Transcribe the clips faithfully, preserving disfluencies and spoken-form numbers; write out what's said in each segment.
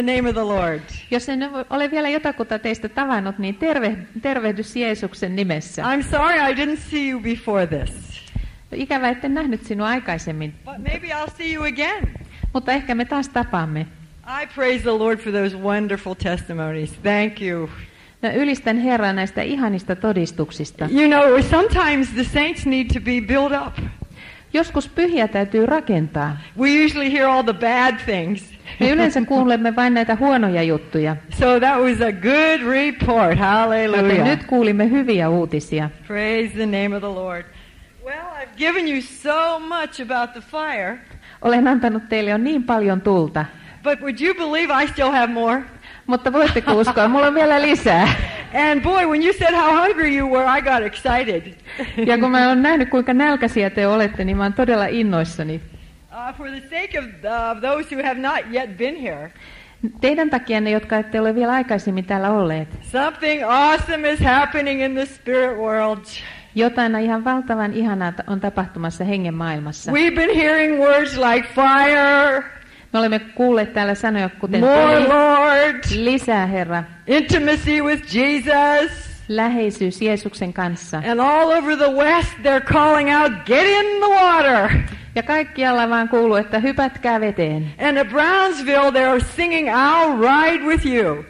the name of the Lord. Jos en ole vielä jotakuta teistä tavannut, niin terve, tervehdys Jeesuksen nimessä. I'm sorry I didn't see you before this. Ikävä, etten nähnyt sinua aikaisemmin. But maybe I'll see you again. Mutta ehkä me taas tapaamme. I praise the Lord for those wonderful testimonies. Thank you. No, ylistän Herraa näistä ihanista todistuksista. You know, sometimes the saints need to be built up. Joskus pyhiä täytyy rakentaa. We usually hear all the bad things. Me yleensä kuulemme vain näitä huonoja juttuja. So that was a good report. Hallelujah. Joten nyt kuulimme hyviä uutisia. Praise the name of the Lord. Well, I've given you so much about the fire. Olen antanut teille jo niin paljon tulta. But would you believe I still have more? Mutta voitteko uskoa, mulla on vielä lisää. And boy, when you said how hungry you were, I got excited. Ja kun mä olen nähnyt, kuinka nälkäisiä te olette, niin mä oon todella innoissani. Uh, for the sake of uh, those who have not yet been here. Teidän takianne, jotka ette ole vielä aikaisemmin täällä olleet. Something awesome is happening in the spirit world. Jotain ihan valtavan ihanaa on tapahtumassa hengen maailmassa. We've been hearing words like fire. Me olemme kuulleet täällä sanoja kuten more tuli, Lord, lisää Herra, intimacy with Jesus, läheisyys Jeesuksen kanssa. And all over the west they're calling out, get in the water. Ja kaikkialla vaan kuuluu, että hypätkää veteen. And at Brownsville they're singing, I'll ride with you.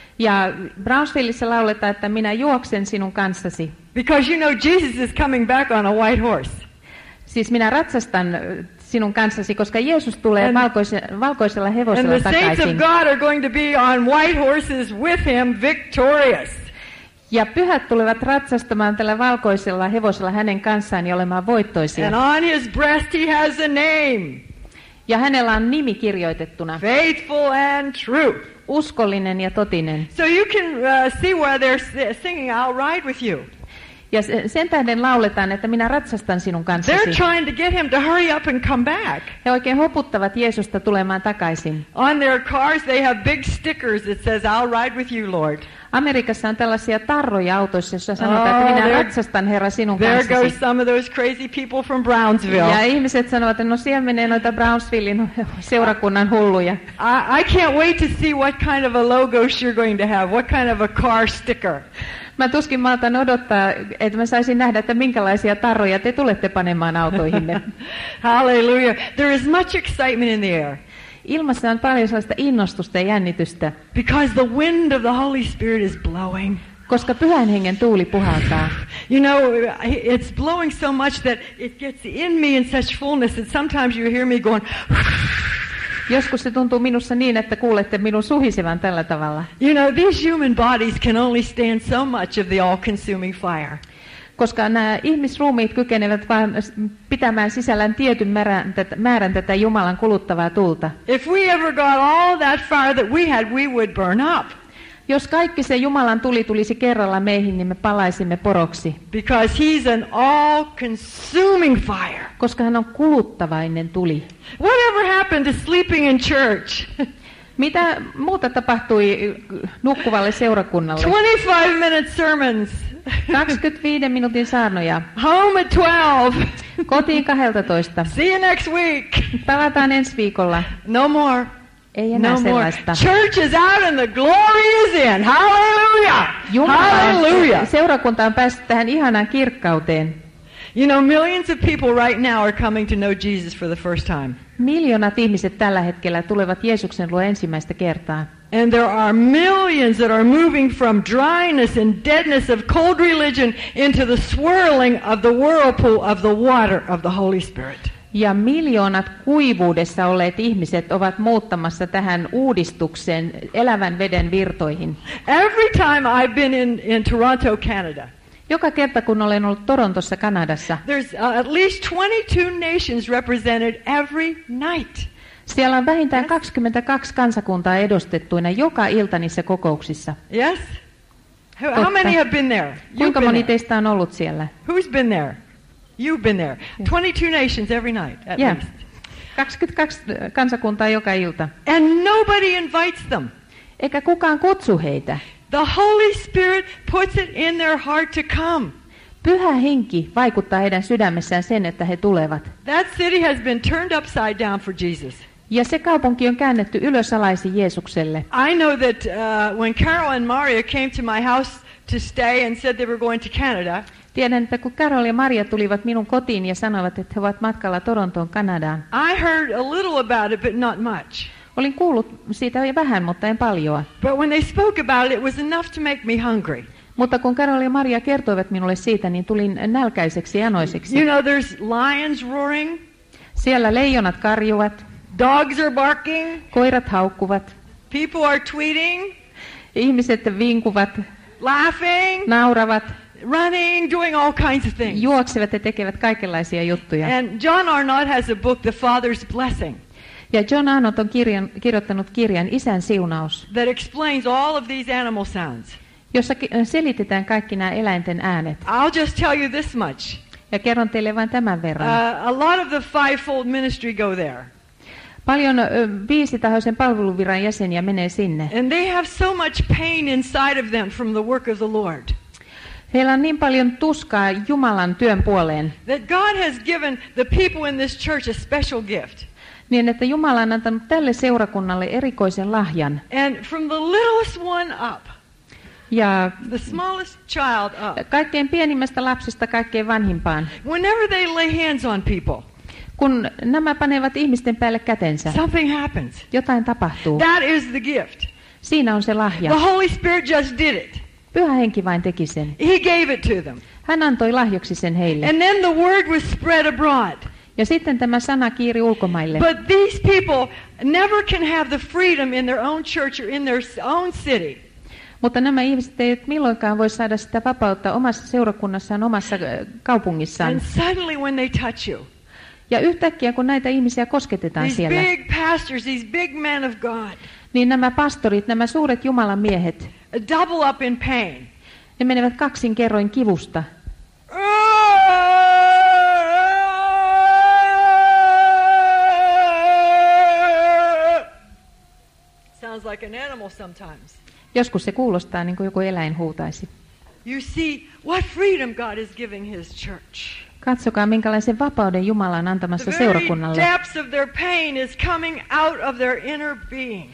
Ja Brownsvillessä lauletaan, että minä juoksen sinun kanssasi. Because you know Jesus is coming back on a white horse. Siis minä ratsastan sinun kanssasi, koska Jeesus tulee and, valkoise, valkoisella hevosella and the takaisin. saints of God are going to be on white horses with him, victorious. Ja pyhät tulevat ratsastamaan tällä valkoisella hevosella hänen kanssaan ja olemaan voittoisia. And on his breast he has a name. Ja hänellä on nimi kirjoitettuna. Faithful and true. Uskollinen ja totinen. So you can uh, see where they're singing, I'll ride with you. Ja sen tähden lauletaan, että minä ratsastan sinun kanssasi. They're trying to get him to hurry up and come back. He oikein hoputtavat Jeesusta tulemaan takaisin. On their cars they have big stickers that says, I'll ride with you, Lord. Amerikassa on tällaisia tarroja autoissa, joissa sanotaan, että minä oh, ratsastan Herra sinun there kanssasi. There goes some of those crazy people from Brownsville. Ja ihmiset sanovat, että no siellä menee noita Brownsvillein seurakunnan hulluja. I, I can't wait to see what kind of a logo you're going to have, what kind of a car sticker. Mä tuskin maltan odottaa, että mä saisin nähdä, että minkälaisia tarroja te tulette panemaan autoihinne. Hallelujah. There is much excitement in the air. Ilmassa on paljon sellaista innostusta ja jännitystä. Because the wind of the Holy Spirit is blowing. Koska pyhän hengen tuuli puhaltaa. You know, it's blowing so much that it gets in me in such fullness that sometimes you hear me going. Joskus se tuntuu minussa niin, että kuulette minun suhisevan tällä tavalla. You know, these human bodies can only stand so much of the all-consuming fire. Koska nämä ihmisruumiit kykenevät vain pitämään sisällään tietyn määrän tätä, määrän tätä Jumalan kuluttavaa tulta. If we ever got all that fire that we had, we would burn up. Jos kaikki se Jumalan tuli tulisi kerralla meihin, niin me palaisimme poroksi. Because he's an all-consuming fire. Koska hän on kuluttavainen tuli. Whatever happened to sleeping in church? Mitä muuta tapahtui nukkuvalle seurakunnalle? twenty-five minute sermons. kaksikymmentäviiden minuutin saarnoja. Home at twelve. Kotiin kaksitoista. See you next week. Palataan ensi viikolla. No more. Ei enää no sellaista. Church is out and the glory is in. Hallelujah. Jumala, Hallelujah. Seurakunta on päässyt tähän ihanaan kirkkauteen. You know, millions of people right now are coming to know Jesus for the first time. Miljoonat ihmiset tällä hetkellä tulevat Jeesuksen luo ensimmäistä kertaa. And there are millions that are moving from dryness and deadness of cold religion into the swirling of the whirlpool of the water of the Holy Spirit. Ja miljoonat kuivuudessa olleet ihmiset ovat muuttamassa tähän uudistukseen elävän veden virtoihin. Every time I've been in, in Toronto, Canada. Joka kerta kun olen ollut Torontossa, Kanadassa. There's uh, at least twenty-two nations represented every night. Siellä on vähintään kaksikymmentäkaksi kansakuntaa edustettuina joka ilta niissä kokouksissa. Yes? How, how many have been there? Kuinka moni teistä on ollut siellä? Who's been there? You've been there. twenty-two nations every night at yeah. least. kaksikymmentäkaksi kansakuntaa joka ilta. And nobody invites them. Eikä kukaan kutsu heitä. The Holy Spirit puts it in their heart to come. Pyhä henki vaikuttaa heidän sydämessään sen, että he tulevat. That city has been turned upside down for Jesus. Ja se kaupunki on käännetty ylösalaisin Jeesukselle. I know that uh, when Carol and Maria came to my house to stay and said they were going to Canada, Tiedän, että kun Carol ja Maria tulivat minun kotiin ja sanoivat, että he ovat matkalla Torontoon, Kanadaan. I heard a little about it, but not much. Olin kuullut siitä vähän, mutta en paljoa. But when they spoke about it, it was enough to make me hungry. Mutta kun Carol ja Maria kertoivat minulle siitä, niin tulin nälkäiseksi ja janoiseksi. You know, there's lions roaring. Siellä leijonat karjuvat. Dogs are barking. Koirat haukkuvat. People are tweeting. Ihmiset vinkuvat. Laughing. Nauravat. Running, doing all kinds of things. Juoksevat ja tekevät kaikenlaisia juttuja. And John Arnott has a book, The Father's Blessing. Ja John Arnott on kirjan, kirjoittanut kirjan Isän siunaus, that explains all of these animal sounds. jossa selitetään kaikki nämä eläinten äänet. I'll just tell you this much. Ja kerron teille vain tämän verran. Uh, a lot of the fivefold ministry go there. Paljon ö, viisitahoisen palveluviran jäseniä menee sinne. And they have so much pain inside of them from the work of the Lord. Heillä on niin paljon tuskaa Jumalan työn puoleen, That God has given the people in this church a special gift. niin että Jumala on antanut tälle seurakunnalle erikoisen lahjan. And from the littlest one up, Ja the smallest child up, kaikkein pienimmästä lapsesta kaikkein vanhimpaan, whenever they lay hands on people, kun nämä panevat ihmisten päälle kätensä, something happens. jotain tapahtuu. That is the gift. Siinä on se The lahja. Holy Spirit just did it. Pyhä Henki vain teki sen. He gave it to them. Hän antoi lahjoksi sen heille. And then the word was spread abroad. Ja sitten tämä sana kiiri ulkomaille. But these people never can have the freedom in their own church or in their own city. Mutta nämä ihmiset eivät milloinkaan voi saada sitä vapautta omassa seurakunnassaan, omassa kaupungissaan. And suddenly when they touch you, Ja yhtäkkiä kun näitä ihmisiä kosketetaan these siellä, big pastors, these big men of God, niin nämä pastorit, nämä suuret Jumalan miehet, double up in pain. ne menevät kaksin kerroin kivusta. Sounds like an animal sometimes. Joskus se kuulostaa niin kuin joku eläin huutaisi. You see what freedom God is giving His church. Katsokaa, minkälaisen vapauden Jumala on The antamassa very seurakunnalle. depths of their pain is coming out of their inner being.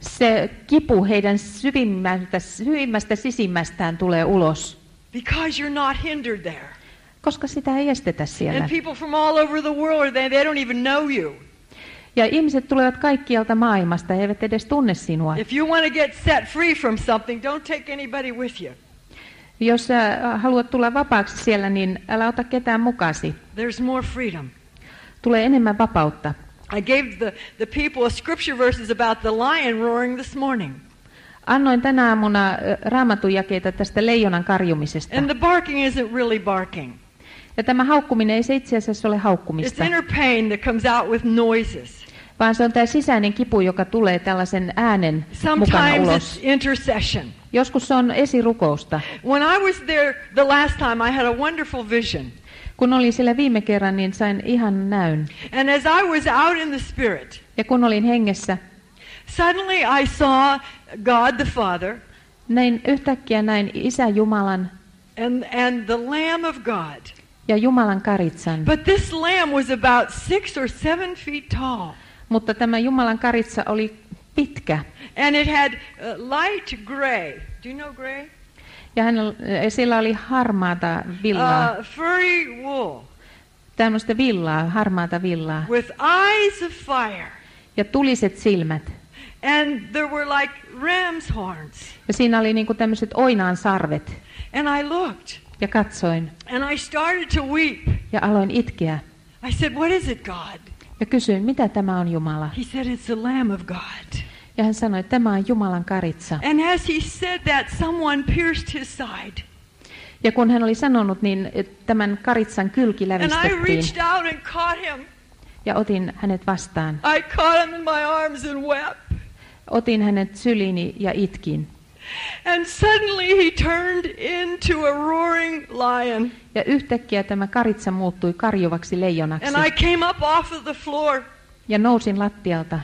Se kipu heidän syvimmästä, syvimmästä sisimmästään tulee ulos, Because you're not hindered there. koska sitä ei estetä siellä. And people from all over the world, they, they don't even know you. Ja ihmiset tulevat kaikkialta maailmasta, he eivät edes tunne sinua. If you want to get set free from something, don't take anybody with you. Jos sä haluat tulla vapaaksi siellä, niin älä ota ketään mukasi. There's more freedom. Tulee enemmän vapautta. I gave the, the people a scripture verses about the lion roaring this morning. Annoin tänä aamuna raamattujakeita tästä leijonan karjumisesta. And the barking isn't really barking. Ja tämä haukkuminen ei se itse asiassa ole It's haukkumista, inner pain that comes out with noises. vaan se on tämä sisäinen kipu, joka tulee tällaisen äänen mukana Sometimes ulos. it's intercession. Joskus se on esirukousta. When I was there the last time, I had a wonderful vision. Kun olin siellä viime kerran, niin sain ihan näyn. And as I was out in the Spirit, Ja kun olin hengessä, suddenly I saw God the Father näin yhtäkkiä näin Isä Jumalan and, and the Lamb of God. ja Jumalan karitsan. But this lamb was about six or seven feet tall. Mutta tämä Jumalan karitsa oli pitkä. And it had uh, light gray. Do you know gray? Ja hänellä, sillä oli harmaata villaa. Uh, furry wool. Tämmöistä villaa, harmaata villaa. With eyes of fire. Ja tuliset silmät. And there were like ram's horns. Ja siinä oli niinku tämmöiset oinaan sarvet. And I looked. Ja katsoin. And I started to weep. Ja aloin itkeä. I said, what is it, God? Ja kysyin, mitä tämä on Jumala? He said, it's the Lamb of God. Ja hän sanoi, että tämä on Jumalan karitsa. And as he said that, someone pierced his side. Ja kun hän oli sanonut, niin tämän karitsan kylki And I lävistettiin. reached out and caught him. Ja otin hänet vastaan. I caught him in my arms and wept. Otin hänet syliini ja itkin. And suddenly he turned into a roaring lion. Ja yhtäkkiä tämä karitsa muuttui karjuvaksi leijonaksi. And I came up off of the floor. Ja nousin lattialta.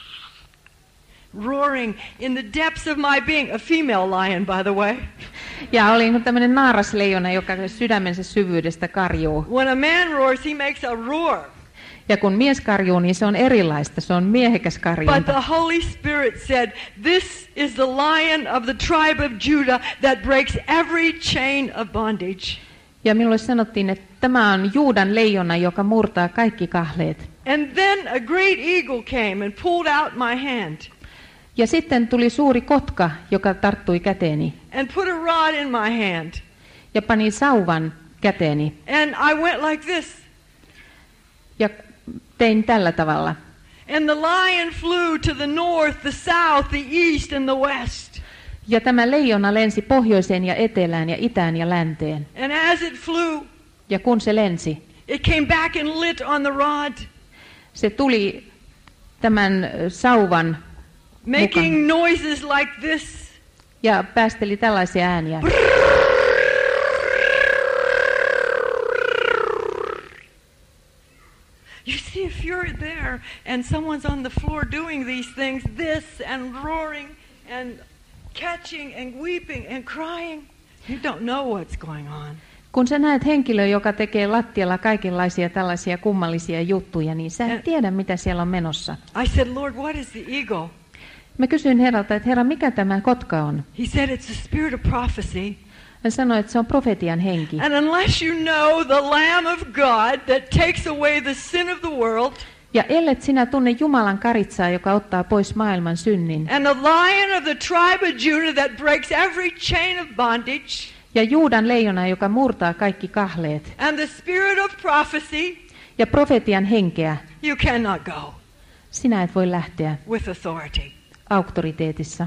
Roaring in the depths of my being. A female lion, by the way. Ja oli tämmöinen naarasleijona, joka sydämensä syvyydestä karjuu. When a man roars, he makes a roar. Ja kun mies karjuu, niin se on erilaista. Se on miehekäs But karjunta. the Holy Spirit said, this is the Lion of the tribe of Judah that breaks every chain of bondage. Ja minulle sanottiin, että tämä on Juudan leijona, joka murtaa kaikki kahleet. And then a great eagle came and pulled out my hand Ja sitten tuli suuri kotka, joka tarttui käteeni and put a rod in my hand. ja pani sauvan käteeni. And I went like this. Ja tein tällä tavalla. And the lion flew to the north, the south, the east, and the west. Ja tämä leijona lensi pohjoiseen ja etelään ja itään ja länteen. And as it flew, Ja kun se lensi, it came back and lit on the rod, se tuli tämän sauvan making noises like this. ja päästeli tällaisia ääniä. You see, if you're there and someone's on the floor doing these things, this and roaring and catching and weeping and crying, you don't know what's going on. Kun sä näet henkilöä, joka tekee lattialla kaikenlaisia tällaisia kummallisia juttuja, niin sä et tiedä, mitä siellä on menossa. I said, Lord, what is the eagle? Mä kysyin Herralta, että Herra, mikä tämä kotka on? He said, it's the spirit of prophecy. Hän sanoi, että se on profetian henki. And unless you know the Lamb of God that takes away the sin of the world, Ja ellet sinä tunne Jumalan karitsaa, joka ottaa pois maailman synnin, and the Lion of the tribe of Judah that breaks every chain of bondage, ja Juudan leijona, joka murtaa kaikki kahleet, and the spirit of prophecy, ja profetian henkeä, you cannot go sinä et voi lähteä with authority. auktoriteetissa.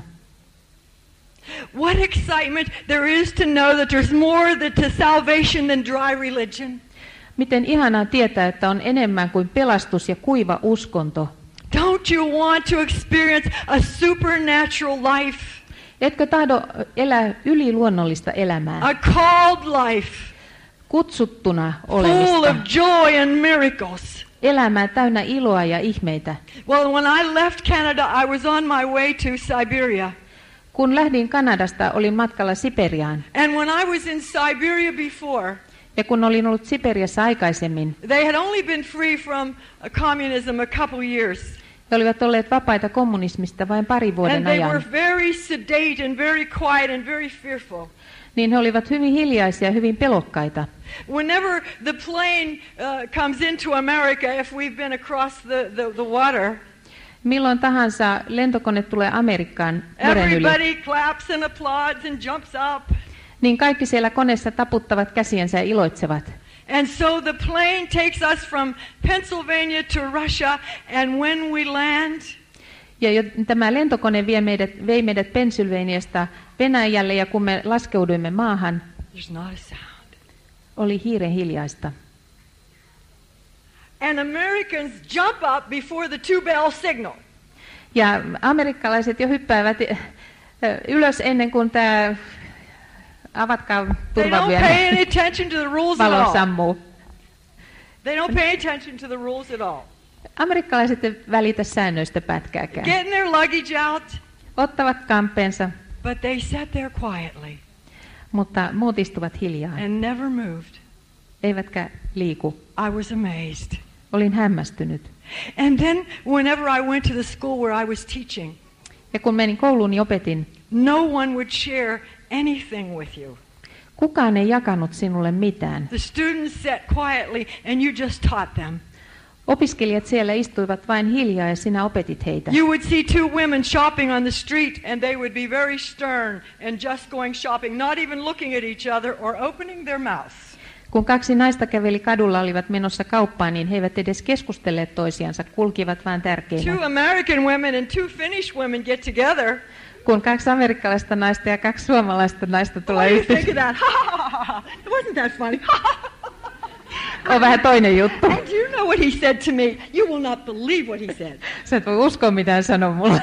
What excitement there is to know that there's more that to salvation than dry religion. Miten ihanaa tietää, että on enemmän kuin pelastus ja kuiva uskonto. Don't you want to experience a supernatural life? Etkö tahdo elää yliluonnollista elämää, A called life, kutsuttuna full olemista, of joy and miracles. elämää täynnä iloa ja ihmeitä. Well, when I left Canada, I was on my way to Siberia. Kun lähdin Kanadasta, olin matkalla Siperiaan. And when I was in Siberia before, Ja kun olin ollut Siperiassa aikaisemmin, they had only been free from uh, communism a couple years. he olivat olleet vapaita kommunismista vain pari And vuoden they were ajan. very sedate and very quiet and very fearful. Niin he olivat hyvin hiljaisia ja hyvin pelokkaita. Whenever the plane uh, comes into America, if we've been across the, the, the water, Milloin tahansa lentokone tulee Amerikkaan meren yli, everybody claps and applauds and jumps up. niin kaikki siellä koneessa taputtavat käsiensä ja iloitsevat. And so the plane takes us from Pennsylvania to Russia, and when we land, Ja jo, tämä lentokone vie meidät, vei meidät Pennsylvaniasta Venäjälle, ja kun me laskeuduimme maahan, there's not a sound. oli hiiren hiljaista. And Americans jump up before the two-bell signal. Ja amerikkalaiset jo hyppäävät eh, ylös ennen kuin tämä avatkaa They don't pay any turvavyön attention to the rules at valo all. sammuu. They don't pay attention to the rules at all. Amerikkalaiset eivät välitä säännöistä pätkääkään. Getting their luggage out, Ottavat kampeensa, but they sat there quietly mutta muut istuvat hiljaa, and never moved. eivätkä liiku. I was amazed. Olin hämmästynyt. And then whenever I went to the school where I was teaching, Ja kun menin kouluun, niin opetin. no one would share anything with you. Kukaan ei jakanut sinulle mitään. The students sat quietly and you just taught them. Opiskelijat siellä istuivat vain hiljaa ja sinä opetit heitä. You would see two women shopping on the street and they would be very stern and just going shopping, not even looking at each other or opening their mouths. Kun kaksi naista käveli kadulla, olivat menossa kauppaan, niin he eivät edes keskustelleet toisiansa, kulkivat vain Two tärkeinä. American women and two Finnish women get together. Kun kaksi amerikkalaista naista ja kaksi suomalaista naista What tulee do you think of yhteen, that? Ha ha ha ha! Wasn't that funny? on vähän toinen juttu. And do you know what he said to me? You will not believe what he said. Sä et voi uskoa, mitä hän sanoi mulle.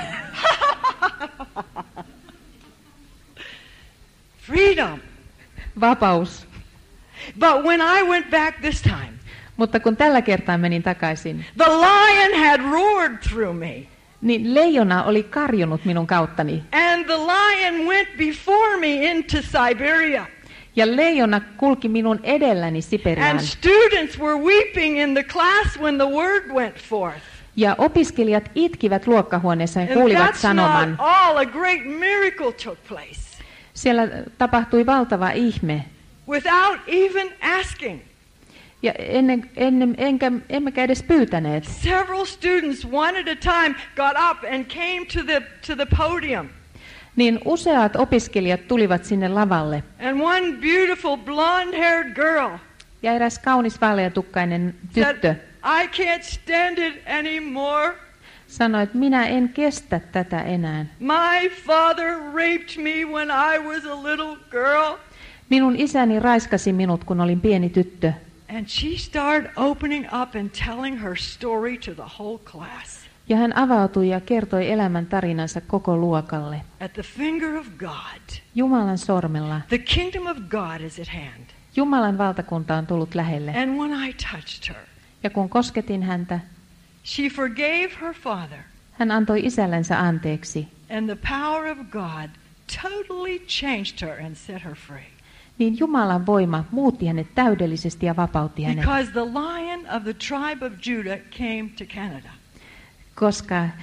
Freedom. Vapaus. But when I went back this time, Mutta kun tällä kertaa menin takaisin, the lion had roared through me. niin leijona oli karjunut minun kauttani. And the lion went before me into Siberia. Ja leijona kulki minun edelläni Siperiaan. And students were weeping in the class when the word went forth. Ja opiskelijat itkivät luokkahuoneessa ja And kuulivat that's sanoman. not all. A great miracle took place. Siellä tapahtui valtava ihme. Without even asking. Ja ennen, ennen, enkä, emmekä edes pyytäneet. Several students, one at a time, got up and came to the, to the podium. Niin useat opiskelijat tulivat sinne lavalle. And one beautiful blonde-haired girl Ja eräs kaunis vaaleatukkainen tyttö said, I can't stand it anymore. sanoi, että minä en kestä tätä enää. My father raped me when I was a little girl. Minun isäni raiskasi minut, kun olin pieni tyttö. And she started opening up and telling her story to the whole class. Ja hän avautui ja kertoi elämän tarinansa koko luokalle. At the finger of God, Jumalan sormella. the kingdom of God is at hand. Jumalan valtakunta on tullut lähelle. And when I touched her, Ja kun kosketin häntä, she forgave her father. hän antoi isällensä anteeksi. And the power of God totally changed her and set her free. Niin Jumalan voima muutti hänet täydellisesti ja vapautti hänet. Because the lion of the tribe of Judah came to Canada. Koska äh,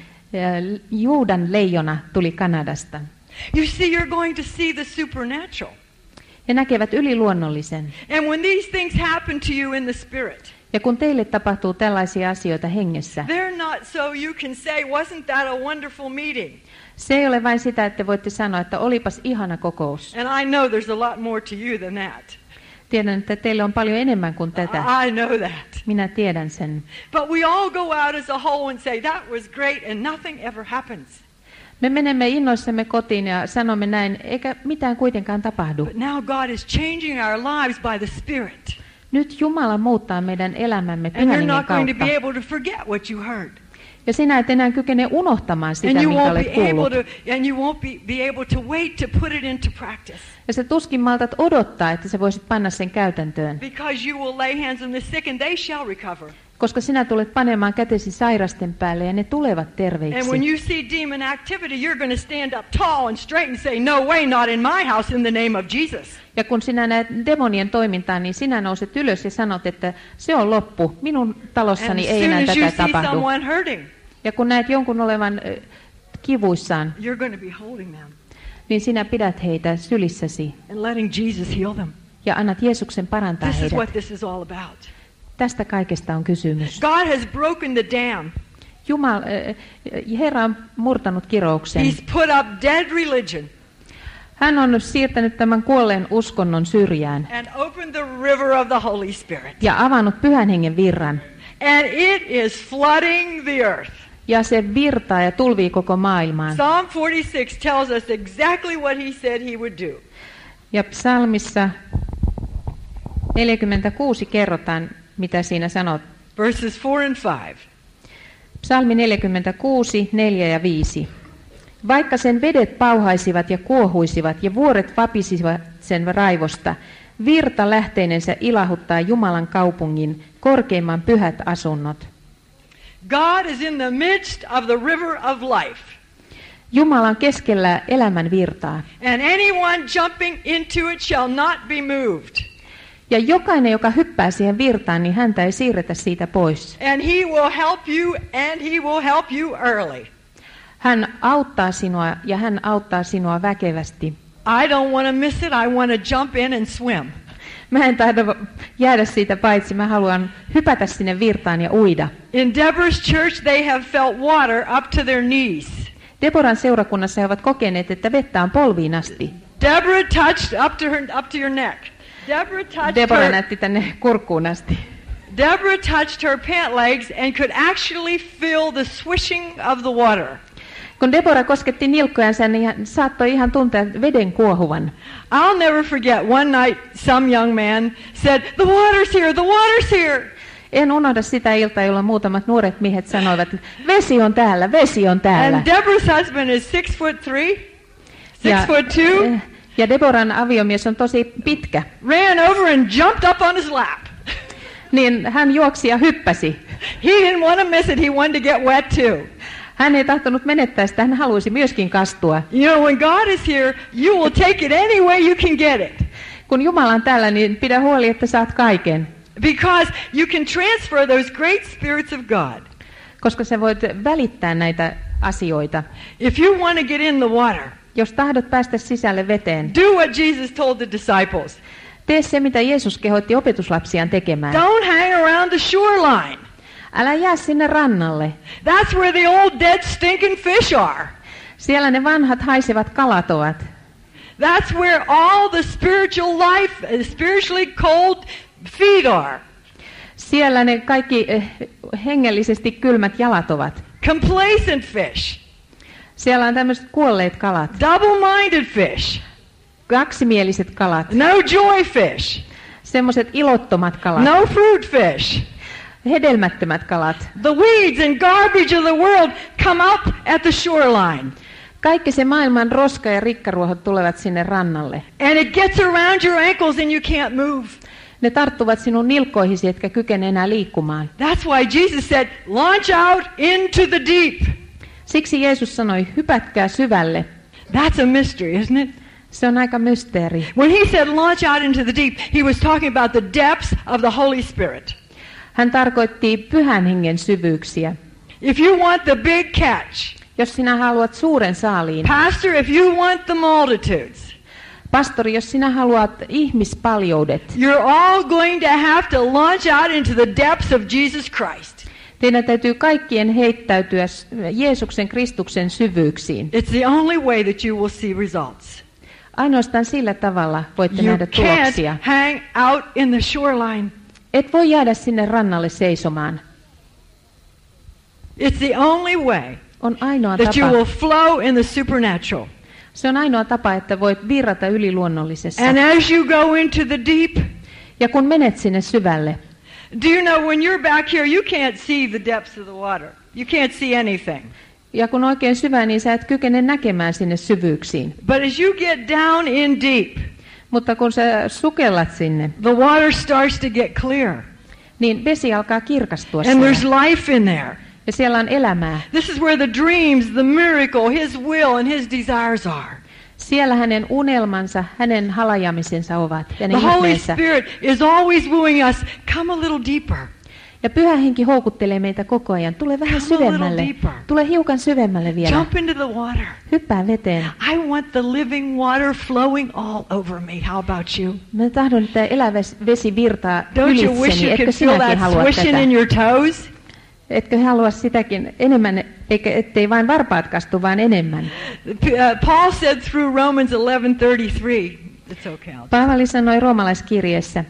Juudan leijona tuli Kanadasta. You see, you're going to see the supernatural. He näkevät yliluonnollisen. And when these things happen to you in the spirit, Ja kun teille tapahtuu tällaisia asioita hengessä, they're not so you can say, wasn't that a wonderful meeting? se ei ole vain sitä, että voitte sanoa, että olipas ihana kokous. And I know there's a lot more to you than that. Tiedän, että teillä on paljon enemmän kuin tätä. I know that. Minä tiedän sen. But we all go out as a whole and say, that was great, and nothing ever happens. Me menemme innoissamme kotiin ja sanomme näin, eikä mitään kuitenkaan tapahdu. But now God is changing our lives by the Spirit. Nyt Jumala muuttaa meidän elämämme And Pyhän you're Hengen not going to kautta. be able to forget what you heard. Ja sinä et enää kykene unohtamaan sitä, And you minkä won't olet be able kuullut. to, and you won't be, be able to wait to put it into practice. Ja sä tuskin maltat odottaa, että sä voisit panna sen käytäntöön. Because you will lay hands on the sick and they shall recover. Koska sinä tulet panemaan kätesi sairasten päälle ja ne tulevat And when terveiksi. you see demon activity, you're going to stand up tall and straight and say, no way, not in my house, in the name of Jesus. Ja kun sinä näet demonien toimintaa, niin sinä nouset ylös ja sanot, että se on loppu. Minun And talossani as ei soon enää as you tätä see tapahdu. someone hurting, Ja kun näet jonkun olevan ö, kivuissaan, you're going to be holding them niin sinä pidät heitä sylissäsi and letting Jesus heal them. ja annat Jeesuksen parantaa This is heidät. what this is all about. Tästä kaikesta on kysymys. God has broken the dam. Jumala, Herra on murtanut kirouksen. He's put up dead religion Hän on siirtänyt tämän kuolleen uskonnon syrjään and opened the river of the Holy Spirit. ja avannut Pyhän Hengen virran. And it is flooding the earth. Ja se virtaa ja tulvii koko maailmaan. Psalm forty-six tells us exactly what he said he would do. Ja psalmissa neljäkymmentäkuusi kerrotaan, mitä siinä sanot. Verses four and five. Psalmi neljäkymmentäkuusi, neljä ja viisi. Vaikka sen vedet pauhaisivat ja kuohuisivat ja vuoret vapisivat sen raivosta, virta lähteinensä ilahuttaa Jumalan kaupungin korkeimman pyhät asunnot. God is in the midst of the river of life. Jumala on keskellä elämän virtaa. And anyone jumping into it shall not be moved. Ja jokainen, joka hyppää siihen virtaan, niin häntä ei siirretä siitä pois. And he will help you, and he will help you early. Hän auttaa sinua ja hän auttaa sinua väkevästi. I don't want to miss it. I want to jump in and swim. Mä en taida jäädä siitä paitsi, mä haluan hypätä sinne virtaan ja uida. In Deborah's church, they have felt water up to their knees. Deborahn seurakunnassa he ovat kokeneet, että vettä on polviin asti. Deborah touched up to her, up to your neck. Deborah touched Deborah her. näytti tänne kurkkuun asti. Deborah touched her pant legs and could actually feel the swishing of the water. Kun Deborah kosketti nilkkojansa, niin hän saattoi ihan tuntea veden kuohuvan. I'll never forget one night some young man said, "The water's here, the water's here." En unohda sitä iltaa, jolloin muutamat nuoret miehet sanoivat, että vesi on täällä, vesi on täällä. And Deborah's husband is six foot three, six Ja, foot two. ja Deborahn aviomies on tosi pitkä. Ran over and jumped up on his lap. Niin hän juoksi ja hyppäsi. He didn't want to miss it. He wanted to get wet too. Hän ei tahtonut menettää sitä, hän halusi myöskin kastua. You know, when God is here, you will take it any way you can get it. Kun Jumala on täällä, niin pidä huoli, että saat kaiken. Because you can transfer those great spirits of God. Koska sä voit välittää näitä asioita. If you want to get in the water, jos tahdot päästä sisälle veteen, do what Jesus told the disciples. Tee se, mitä Jeesus kehotti opetuslapsiaan tekemään. Don't hang around the shoreline. Älä jää sinne rannalle. That's where the old dead stinking fish are. Siellä ne vanhat haisevat kalat ovat. That's where all the spiritual life, spiritually cold feet are. Siellä ne kaikki eh, hengellisesti kylmät jalat ovat. Complacent fish. Siellä on tämmöiset kuolleet kalat. Double-minded fish. Kaksimieliset kalat. No joy fish. Semmoiset ilottomat kalat. No fruit fish. Hedelmättömät kalat. The weeds and garbage of the world come up at the shoreline. Kaikki se maailman roska ja rikkaruohot tulevat sinne rannalle. And it gets around your ankles and you can't move. Ne tarttuvat sinun nilkkoihisi, etkä kykene enää liikkumaan. That's why Jesus said, launch out into the deep. Siksi Jeesus sanoi, hypätkää syvälle. That's a mystery, isn't it? Se on aika mysteeri. When he said launch out into the deep, he was talking about the depths of the Holy Spirit. Hän tarkoitti pyhän hengen syvyyksiä. If you want the big catch, jos sinä haluat suuren saaliin. Pastor, if you want the multitudes. Pastori, jos sinä haluat ihmispaljoudet. You're all going to have to launch out into the depths of Jesus Christ. Teidän täytyy kaikkien heittäytyä Jeesuksen Kristuksen syvyyksiin. It's the only way that you will see results. Ainoastaan sillä tavalla voitte you nähdä tuloksia. Can't hang out in the shoreline. Et voi jäädä sinne rannalle seisomaan. It's the only way on ainoa that tapa. You will flow in the supernatural. Se on ainoa tapa, että voit virrata yliluonnollisessa. And as you go into the deep, ja kun menet sinne syvälle. Do you know when you're back here, you can't see the depths of the water. You can't see anything. Ja kun oikein syvä, niin sä et kykene näkemään sinne syvyyksiin. But as you get down in deep, mutta kun sä sukellat sinne, the water starts to get clear. Niin vesi alkaa kirkastua and siellä. There's life in there. Ja siellä on elämää. This is where the dreams, the miracle, his will and his desires are. Siellä hänen unelmansa, hänen halajamisensa ovat. Ja ne the Holy ihmeensä. Spirit is always wooing us, come a little deeper. Ja Pyhä Henki houkuttelee meitä koko ajan. Tule vähän come syvemmälle. Tule hiukan syvemmälle vielä. Jump into the water. Hyppää veteen. I want the living water flowing all over me. How about you? Mä tahdon, että elävä vesi virtaa Don't you wish ylitseni. you Etkö could feel sinäkin that halua swishing tätä? in your toes? Etkö halua sitäkin enemmän, eikä ettei vain varpaat kastu, vaan enemmän? Uh, Paul said through Romans eleven thirty-three. It's okay. I'll Paavali sanoi roomalaiskirjeessä.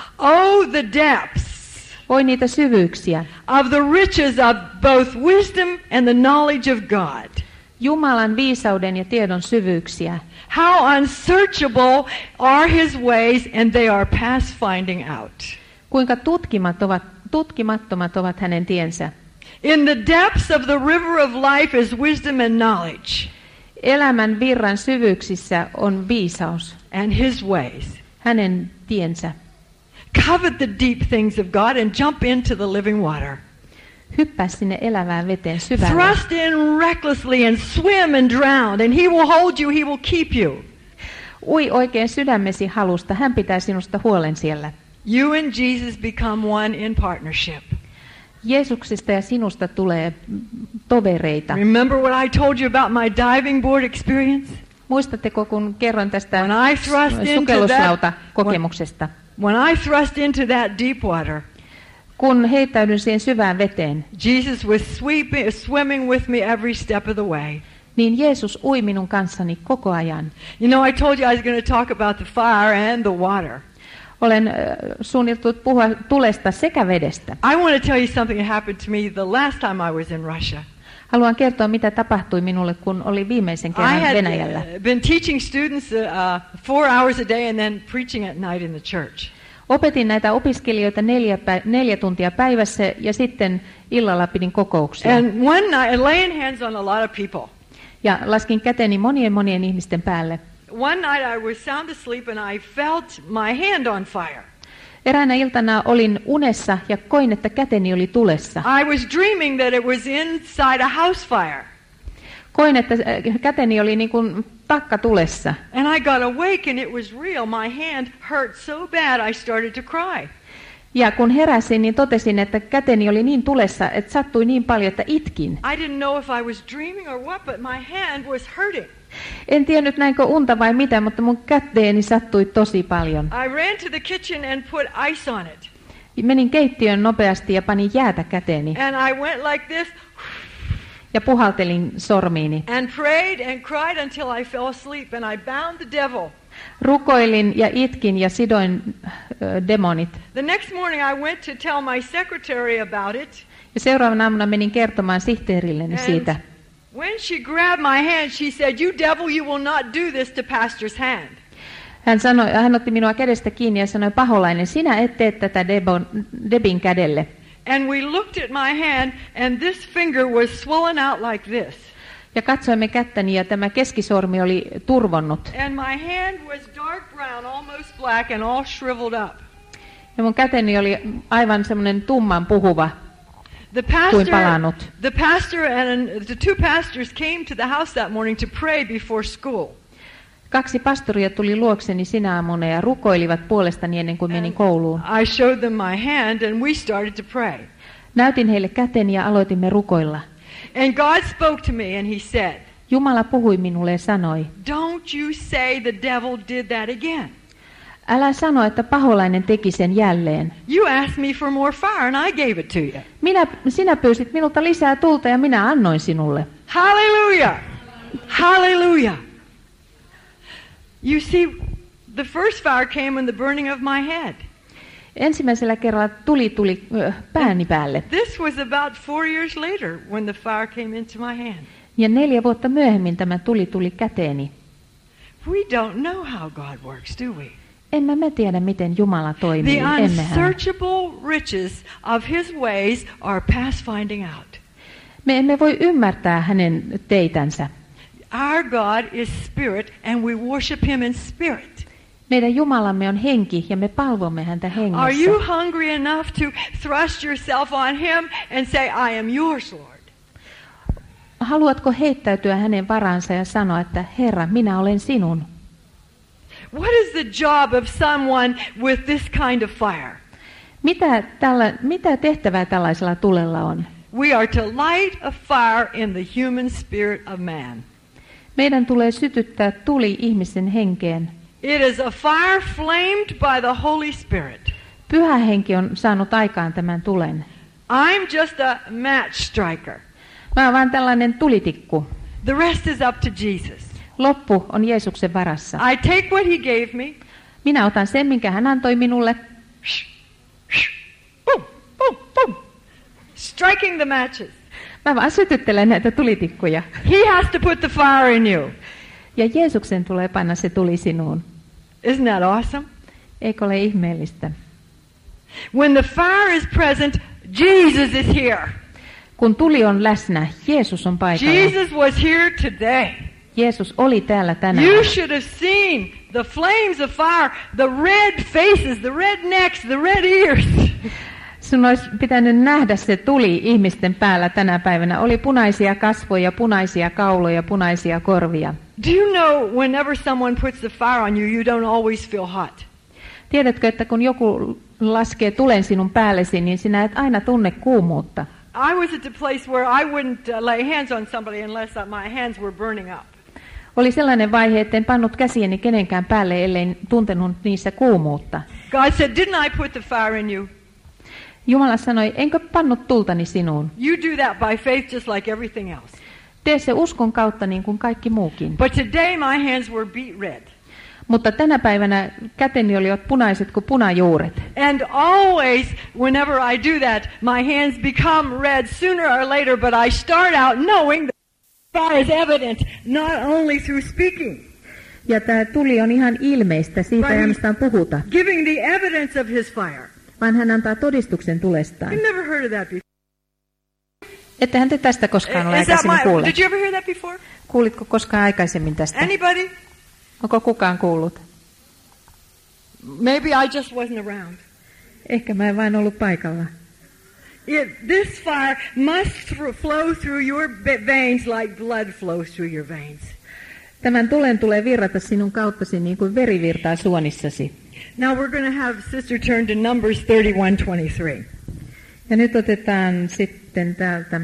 Oh, the depths. Oi niitä syvyyksiä. Of the riches of both wisdom and the knowledge of God. Jumalan viisauden ja tiedon syvyyksiä. How unsearchable are his ways and they are past finding out. Kuinka tutkimat ovat, tutkimattomat ovat hänen tiensä. In the depths of the river of life is wisdom and knowledge. Elämän virran syvyyksissä on viisaus. And his ways. Hänen tiensä. Covet the deep things of God and jump into the living water. Hyppää sinne elävään veteen syvälle. Thrust in recklessly and swim and drown, and he will hold you, he will keep you. Ui oikein sydämesi halusta, hän pitää sinusta huolen siellä. You and Jesus become one in partnership. Jeesuksesta ja sinusta tulee tovereita. Remember what I told you about my diving board experience? Muistatteko, kun kerron tästä When I thrust into sukelluslauta-kokemuksesta? When, when I thrust into that deep water, kun heittäydyn siihen syvään veteen, Jesus was sweeping, swimming with me every step of the way. Niin Jeesus ui minun kanssani koko ajan. You know, I told you I was going to talk about the fire and the water. Olen äh, suunnitellut puhua tulesta sekä vedestä. I want to tell you something that happened to me the last time I was in Russia. Haluan kertoa, mitä tapahtui minulle, kun oli viimeisen kerran I had Venäjällä. been teaching students uh, four hours a day and then preaching at night in the church. Opetin näitä opiskelijoita neljä, pä- neljä tuntia päivässä ja sitten illalla pidin kokouksia. And one night, laying hands on a lot of people. Ja laskin käteni monien monien ihmisten päälle. One night I was sound asleep and I felt my hand on fire. Eräänä iltana olin unessa ja koin, että käteni oli tulessa. I was dreaming that it was inside a house fire. Koin, että käteni oli niin kuin takka tulessa. And I got awake and it was real. My hand hurt so bad I started to cry. Ja kun heräsin, niin totesin, että käteni oli niin tulessa, että sattui niin paljon, että itkin. I didn't know if I was dreaming or what, but my hand was hurting. En tiennyt näinkö unta vai mitä, mutta mun käteeni sattui tosi paljon. I ran to the kitchen and put ice on it. Menin keittiöön nopeasti ja panin jäätä käteeni. And I went like this. Ja puhaltelin sormiini. And prayed and cried until I fell asleep and I bound the devil. Rukoilin ja itkin ja sidoin äh, demonit. The next morning I went to tell my secretary about it. Ja seuraavana aamuna menin kertomaan sihteerilleni siitä. When she grabbed my hand, she said, "You devil, you will not do this to pastor's hand." Hän sanoi, hän otti minua kädestä kiinni ja sanoi, paholainen, sinä et tee tätä Debon, Debin kädelle. And we looked at my hand, and this finger was swollen out like this. Ja katsoimme kättäni ja tämä keskisormi oli turvonnut. And my hand was dark brown, almost black, and all shriveled up. Ja mun käteni oli aivan semmoinen tumman puhuva, The kuin pastor, palanut. the pastor and the two pastors came to the house that morning to pray before school. Kaksi pastoria tuli luokseni sinä aamuna ja rukoilivat puolestani ennen kuin menin kouluun. I showed them my hand, and we started to pray. Näytin heille käteni ja aloitimme rukoilla. And God spoke to me, and He said, Jumala puhui minulle ja sanoi, "Don't you say the devil did that again. älä sano, että paholainen teki sen jälleen. You asked me for more fire, and I gave it to you." Minä, sinä pyysit minulta lisää tulta ja minä annoin sinulle. Hallelujah! Hallelujah! You see, the first fire came when the burning of my head. Ensimmäisellä kerralla tuli tuli äh, pääni päälle. This was about four years later when the fire came into my hand. Ja neljä vuotta myöhemmin tämä tuli tuli käteeni. We don't know how God works, do we? Emme me tiedä, miten Jumala toimii. The Emmehän. unsearchable riches of His ways are past finding out. Me emme voi ymmärtää hänen teitänsä. Our God is spirit, and we worship Him in spirit. Meidän Jumalamme on henki ja me palvomme häntä hengessä. Are you hungry enough to thrust yourself on Him and say, "I am yours, Lord"? Haluatko heittäytyä hänen varansa ja sanoa, että Herra, minä olen sinun? What is the job of someone with this kind of fire? Mitä, tällä, mitä tehtävää tällaisella tulella on? We are to light a fire in the human spirit of man. Meidän tulee sytyttää tuli ihmisen henkeen. It is a fire flamed by the Holy Spirit. Pyhä henki on saanut aikaan tämän tulen. I'm just a match striker. Mä oon vain tällainen tulitikku. The rest is up to Jesus. Loppu on Jeesuksen varassa. I take what He gave me. Minä otan sen, minkä hän antoi minulle. Boom, boom, boom. Striking the matches. Mä vaan sytyttelen näitä tulitikkuja. He has to put the fire in you. Ja Jeesuksen tulee panna se tuli sinuun. Isn't that awesome? Eikö ole ihmeellistä? When the fire is present, Jesus is here. Kun tuli on läsnä, Jeesus on paikalla. Jesus was here today. Jeesus oli täällä tänään. You should have seen the flames of fire, the red faces, the red necks, the red ears. Sun olisi pitänyt nähdä se tuli ihmisten päällä tänä päivänä. Oli punaisia kasvoja, punaisia kauloja, punaisia korvia. Do you know whenever someone puts the fire on you, you don't always feel hot? Tiedätkö, että kun joku laskee tulen sinun päällesi, niin sinä et aina tunne kuumuutta. I was at a place where I wouldn't uh, lay hands on somebody unless uh, my hands were burning up. Oli sellainen vaihe, etten pannut käsieni kenenkään päälle, ellei tuntenut niissä kuumuutta. God said, "Didn't I put the fire in you?" Jumala sanoi, enkö pannut tultani sinuun? You do that by faith just like everything else. Tee se uskon kautta niin kuin kaikki muukin. But today my hands were beet red. Mutta tänä päivänä käteni olivat punaiset kuin punajuuret. And always, whenever I do that, my hands become red sooner or later, but I start out knowing that fire is evident, not only through speaking. Ja tämä tuli on ihan ilmeistä, siitä ei ainoastaan puhuta. Giving the evidence of His fire. Vaan hän antaa todistuksen tulestaan. You've never heard of that before. Ettehän te tästä koskaan ole Is that aikaisemmin my, kuulleet. did you ever hear that before? Kuulitko koskaan aikaisemmin tästä? Anybody? Onko kukaan kuullut? Maybe I just wasn't around. Ehkä mä en vain ollut paikalla. It, this fire must th- flow through your veins like blood flows through your veins. Tämän tulen tulee virrata sinun kauttasi niin kuin veri virtaa suonissasi. Now we're going to have sister turn to Numbers thirty-one twenty-three. Ja nyt otetaan sitten täältä,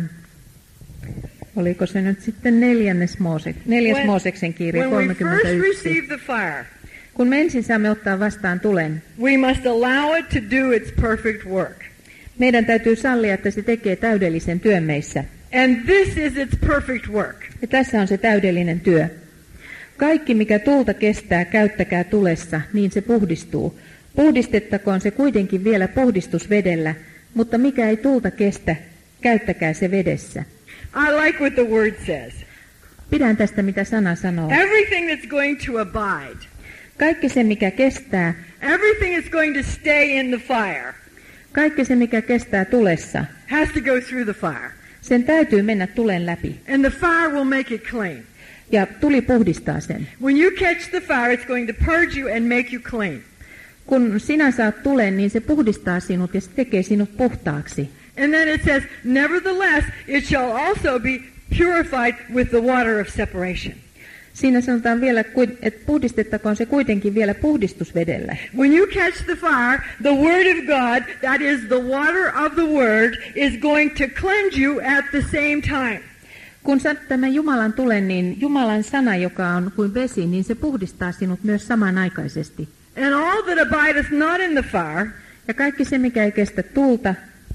oliko se nyt sitten neljännes Moose, neljäs When- Mooseksen kirja When we first kolmekymmentäyksi. receive the fire, Kun me ensin saamme ottaa vastaan tulen, we must allow it to do its perfect work. meidän täytyy sallia, että se tekee täydellisen työn meissä. And this is its perfect work. Ja tässä on se täydellinen työ. Kaikki, mikä tulta kestää, käyttäkää tulessa, niin se puhdistuu. Puhdistettakoon se kuitenkin vielä puhdistusvedellä, mutta mikä ei tulta kestä, käyttäkää se vedessä. I like what the word says. Pidän tästä, mitä sana sanoo. Everything that's going to abide, Kaikki se, mikä kestää, everything that's going to stay in the fire, kaikki se, mikä kestää tulessa, has to go through the fire. sen täytyy mennä tulen läpi. And the fire will make it clean. Ja tuli puhdistaa sen. When you catch the fire, it's going to purge you and make you clean. Kun sinä saat tulen, niin se puhdistaa sinut ja se tekee sinut puhtaaksi. And then it says, nevertheless, it shall also be purified with the water of separation. Siinä sanotaan vielä, että puhdistettakoon se kuitenkin vielä puhdistusvedellä. When you catch the fire, the word of God, that is the water of the word, is going to cleanse you at the same time. Kun saat tämän Jumalan tulen, niin Jumalan sana, joka on kuin vesi, niin se puhdistaa sinut myös samanaikaisesti. And all that abideth not in the fire Ja kaikki se, mikä ei kestä tulta,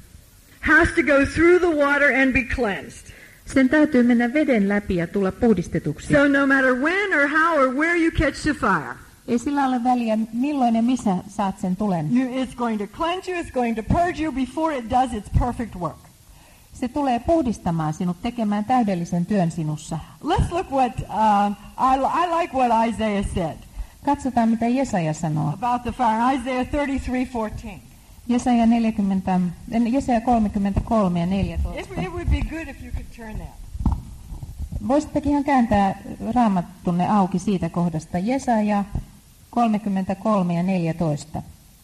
has to go through the water and be cleansed. sen täytyy mennä veden läpi ja tulla puhdistetuksi. So no matter when or how or where you catch the fire, Ei sillä ole väliä, milloin ja missä saat sen tulen. you, it's going to cleanse you, it's going to purge you before it does its perfect work. Se tulee puhdistamaan sinut, tekemään täydellisen työn sinussa. Let's look what, um, I, I like what Isaiah said Katsotaan, mitä Jesaja sanoo. about the fire. Isaiah thirty-three fourteen. Jesaja, neljäkymmentä, Jesaja kolmekymmentäkolme ja neljätoista. It, it would be good if you could turn that. Voisittekin ihan kääntää raamattunne auki siitä kohdasta. Jesaja kolmekymmentäkolme ja neljätoista.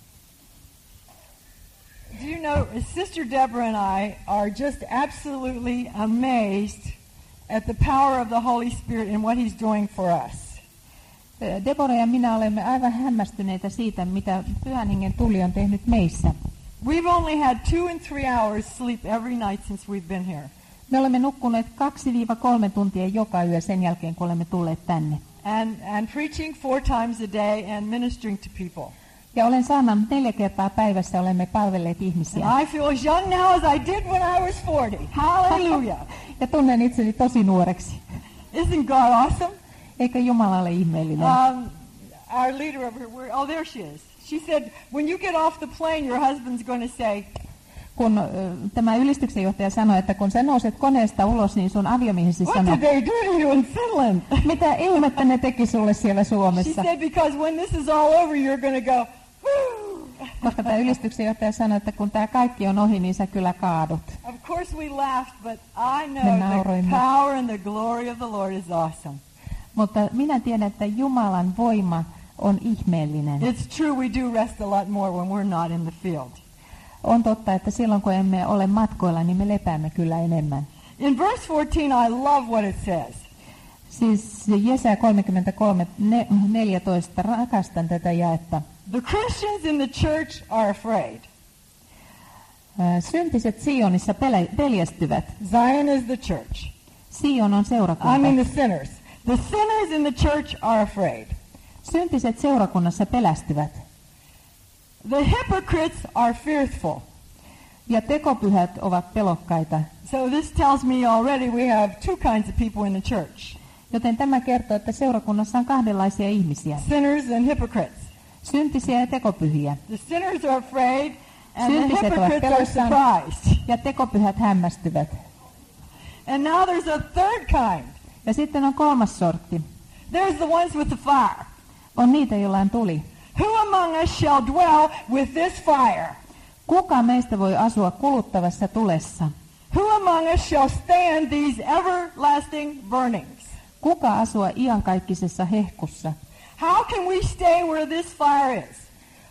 Do you know, Sister Deborah and I are just absolutely amazed at the power of the Holy Spirit and what He's doing for us. Deborah ja minä olemme aivan hämmästyneitä siitä, mitä Pyhän Hengen tuli on tehnyt meissä. We've only had two and three hours sleep every night since we've been here. Me olemme nukkuneet kaksi kolme tuntia joka yö sen jälkeen, kun olemme tulleet tänne. And, and preaching four times a day and ministering to people. Ja olen saanut neljä kertaa päivässä olemme palvelleet ihmisiä. And I feel as young now as I did when I was forty. Hallelujah. Ja tunnen itseni tosi nuoreksi. Isn't God awesome? Eikö Jumala ole ihmeellinen? Um, our leader over here, where, oh, there she is. She said, when you get off the plane, your husband's going to say, Kun ö, tämä ylistyksenjohtaja sanoi, että kun sä nouset koneesta ulos, niin sun aviomiehesi what sanoi, did they do to you in Finland? mitä ihmettä ne teki sulle siellä She Suomessa? said, because when this is all over, you're going to go, whoo. Koska tämä ylistyksenjohtaja sanoi, että kun tämä kaikki on ohi, niin sä kyllä kaadut. Of course we laughed, but I know Me the nauroimme. power and the glory of the Lord is awesome. Mutta minä tiedän, että Jumalan voima on ihmeellinen. It's true we do rest a lot more when we're not in the field. On totta, että silloin kun emme ole matkoilla, niin me lepäämme kyllä enemmän. In verse fourteen, I love what it says. Siis Jesaja kolmekymmentäkolme neljätoista, rakastan tätä jaetta. The Christians in the church are afraid. Ää, Syntiset Sionissa pele- peljästyvät. Zion is the church. Sion on seurakunta. I mean the sinners. The sinners in the church are afraid. Syntiset seurakunnassa pelästyvät. The hypocrites are fearful. Ja tekopyhät ovat pelokkaita. So this tells me already we have two kinds of people in the church. Joten tämä kertoo, että seurakunnassa on kahdenlaisia ihmisiä. Sinners and hypocrites. Syntisiä ja tekopyhiä. The sinners are afraid and the Syntiset ovat hypocrites are peloissaan surprised. ja tekopyhät hämmästyvät. And now there's a third kind. Ja sitten on kolmas sortti. There's the ones with the fire. On niitä, joilla on tuli. Who among us shall dwell with this fire? Kuka meistä voi asua kuluttavassa tulessa? Who among us shall stand these everlasting burnings? Kuka asua iankaikkisessa hehkussa? How can we stay where this fire is?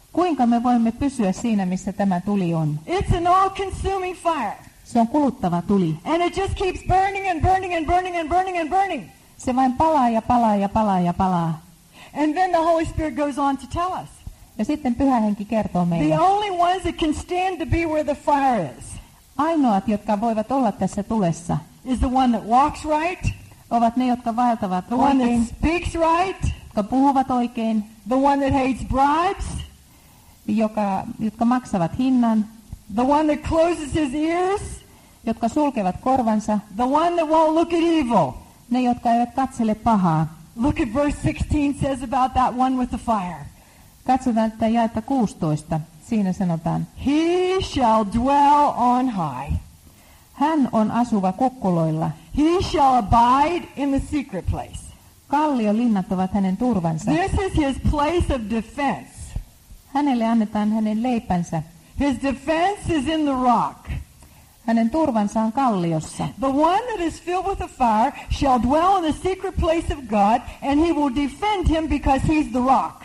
Kuinka me voimme pysyä siinä, missä tämä tuli on? It's an all-consuming fire. Se on kuluttava tuli. And it just keeps burning and burning and burning and burning and burning. Se vain palaa ja palaa ja palaa ja palaa. And then the Holy Spirit goes on to tell us. Ja sitten Pyhä Henki kertoo meille. The only ones that can stand to be where the fire is. Ainoat, jotka voivat olla tässä tulessa, is the one that walks right, ovat ne, jotka vaeltavat the one oikein, that speaks right, jotka puhuvat oikein, the one that hates bribes, joka, jotka maksavat hinnan, the one that closes his ears, jotka sulkevat korvansa, the one that won't look at evil. ne, jotka eivät katsele pahaa. Look at verse sixteen says about that one with the fire. Katsotaan tätä jaetta kuusitoista. Siinä sanotaan, He shall dwell on high. hän on asuva kukkuloilla. He shall abide in the secret place. Kalliolinnat ovat hänen turvansa. This is his place of defense. Hänelle annetaan hänen leipänsä. His defense is in the rock. Hänen turvansa on kalliossa. The one that is filled with the fire shall dwell in the secret place of God, and he will defend him because he's the rock.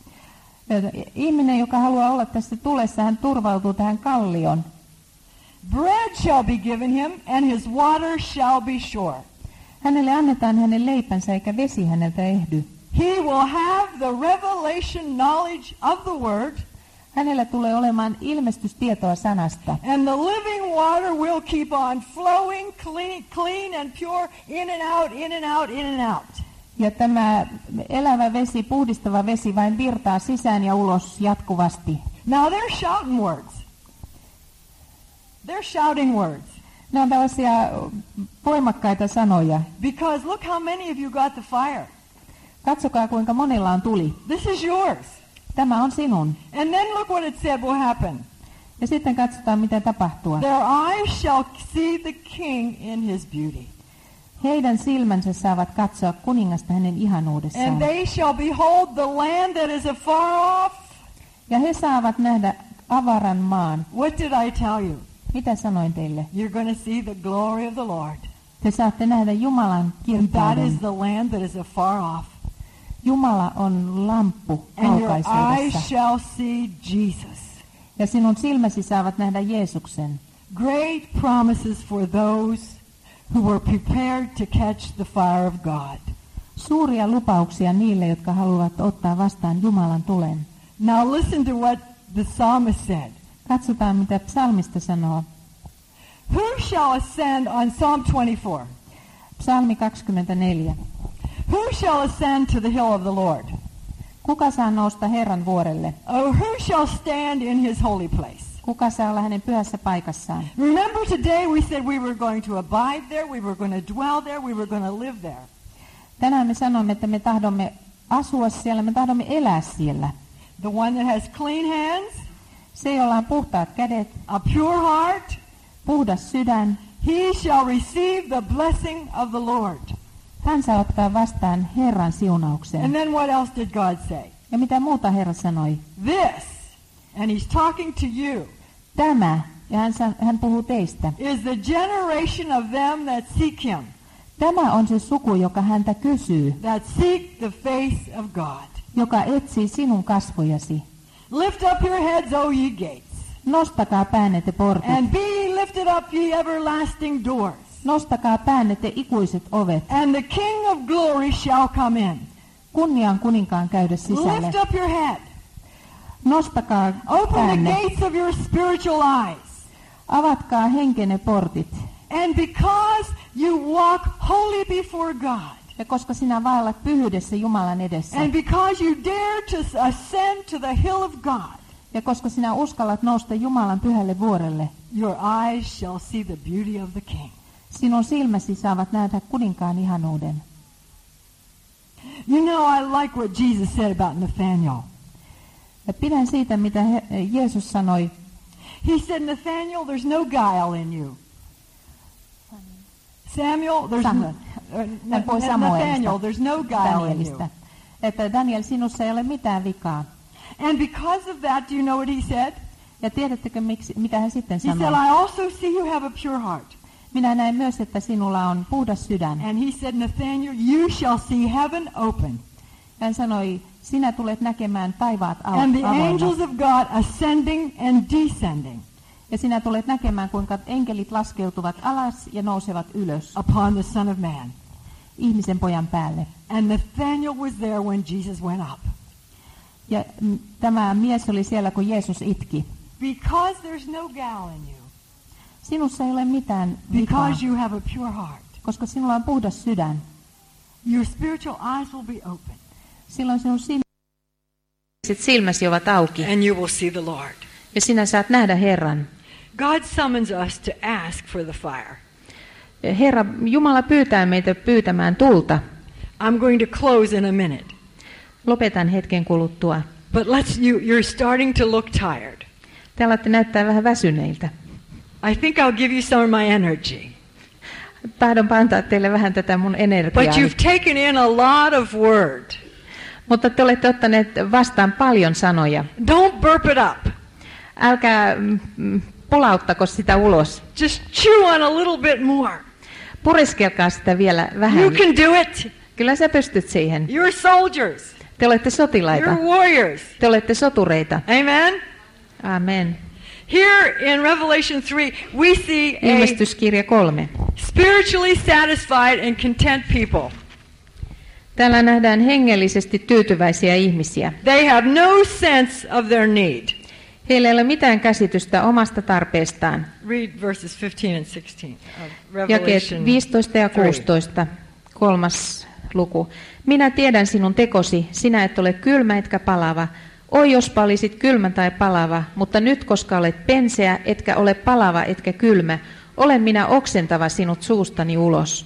Ihminen, joka haluaa olla tässä tulessa, hän turvautuu tähän kallioon. Bread shall be given him, and his water shall be sure. Hänelle annetaan hänen leipänsä, eikä vesi häneltä ehdy. He will have the revelation knowledge of the word, Hänellä tulee olemaan ilmestystietoa sanasta. and the living water will keep on flowing clean, clean and pure in and out, in and out, in and out. Ja tämä elävä vesi, puhdistava vesi vain virtaa sisään ja ulos jatkuvasti. Now they're shouting words. They're shouting words. Ne on tällaisia voimakkaita sanoja. Because look how many of you got the fire. Katsokaa, kuinka monilla on tuli. This is yours. Tämä on sinun. And then look what it said will happen. Ja sitten katsotaan, mitä tapahtuu. Their eyes shall see the king in his beauty. Heidän silmänsä saavat katsoa kuningasta hänen ihanuudessaan. And they shall behold the land that is afar off. Ja he saavat nähdä avaran maan. What did I tell you? Mitä sanoin teille? You're going to see the glory of the Lord. Te saatte nähdä Jumalan And that kirkkauden. is the land that is afar off. Jumala on lamppu And your eyes kaukaisuudessa. shall see Jesus. Ja sinun silmäsi saavat nähdä Jeesuksen. Great promises for those who were prepared to catch the fire of God. Suuria lupauksia niille, jotka haluavat ottaa vastaan Jumalan tulen. Now listen to what the psalmist said. Katsotaan, mitä psalmista sanoo. Who shall ascend on Psalm twenty-four? Psalmi kaksikymmentäneljä. Who shall ascend to the hill of the Lord? Kuka saa nousta Herran vuorelle? Oh, who shall stand in his holy place? Kuka saa olla hänen pyhässä paikassaan? Remember today we said we were going to abide there, we were going to dwell there, we were going to live there. Tänään me sanomme, että me tahdomme asua siellä, me tahdomme elää siellä. The one that has clean hands, Se, jolla on puhtaat kädet, a pure heart, puhdas sydän, he shall receive the blessing of the Lord. hän saa ottaa vastaan Herran siunauksen. And then what else did God say? Ja mitä muuta Herra sanoi? This, and he's talking to you, Tämä, ja hän, san, hän puhuu teistä. is the generation of them that seek him, Tämä on se suku, joka häntä kysyy, that seek the face of God. joka etsii sinun kasvojasi. Lift up your heads, O ye gates, Nostakaa päänne te portit. and be lifted up, ye everlasting doors. Nostakaa päänne te ikuiset ovet. And the King of glory shall come in. Kunnian kuninkaan käydä sisälle. Lift up your head. Nostakaa Open the päänne. gates of your spiritual eyes. Avatkaa henkenne portit. And because you walk holy before God, Ja koska sinä vaellat pyhyydessä Jumalan edessä, and because you dare to ascend to the hill of God, ja koska sinä uskallat nousta Jumalan pyhälle vuorelle, your eyes shall see the beauty of the King. sinun silmäsi saavat nähdä kuninkaan ihanuuden. You know, I like what Jesus said about Nathaniel. Ja pidän siitä, mitä he, Jeesus sanoi. He said, Nathaniel, there's no guile in you. Samuel, there's Samuel. no, uh, Hän puhui Nathaniel, Samuelista, there's no guile in you. Danielista. Että Daniel, sinussa ei ole mitään vikaa. And because of that, do you know what he said? Ja tiedättekö, miksi, mitä hän sitten He said, sanoi? I also see you have a pure heart. Minä näen myös, että sinulla on puhdas sydän. And he said, Nathaniel, you shall see heaven open. Hän sanoi, sinä tulet näkemään taivaat and the avoinna. angels of God ascending and descending Ja sinä tulet näkemään, kuinka enkelit laskeutuvat alas ja nousevat ylös upon the Son of Man. ihmisen pojan päälle. And Nathanael was there when Jesus went up. Ja mm, tämä mies oli siellä, kun Jeesus itki. Because there's no gal in you. Sinussa ei ole mitään vikaa, Because you have a pure heart. koska sinulla on puhdas sydän. Your spiritual eyes will be open. Silloin sinun silmäsi ovat auki And you will see the Lord. ja sinä saat nähdä Herran. God summons us to ask for the fire. Herra, Jumala pyytää meitä pyytämään tulta. I'm going to close in a minute. Lopetan hetken kuluttua. But let's you you're starting to look tired. Te alatte näyttää vähän väsyneiltä. I think I'll give you some of my energy. Tahdonpa antaa teille vähän tätä mun energiaa. But you've taken in a lot of word. Mutta te olette ottaneet vastaan paljon sanoja. Don't burp it up. Älkää mm, pulauttako sitä ulos. Just chew on a little bit more. Pureskelkaa sitä vielä vähän. You can do it. Kyllä sä pystyt siihen. You're soldiers. Te olette sotilaita. You're warriors. Te olette sotureita. Amen. Amen. Here in Revelation three, we see a Ilmestyskirja kolme. spiritually satisfied and content people. Täällä nähdään hengellisesti tyytyväisiä ihmisiä. They have no sense of their need. Heillä ei ole mitään käsitystä omasta tarpeestaan. Read verses fifteen and sixteen of Jakeet Revelation viisitoista ja three. kuusitoista, kolmas luku. Minä tiedän sinun tekosi, sinä et ole kylmä etkä palava. Oi, jospa olisit kylmä tai palava, mutta nyt koska olet penseä, etkä ole palava etkä kylmä, olen minä oksentava sinut suustani ulos.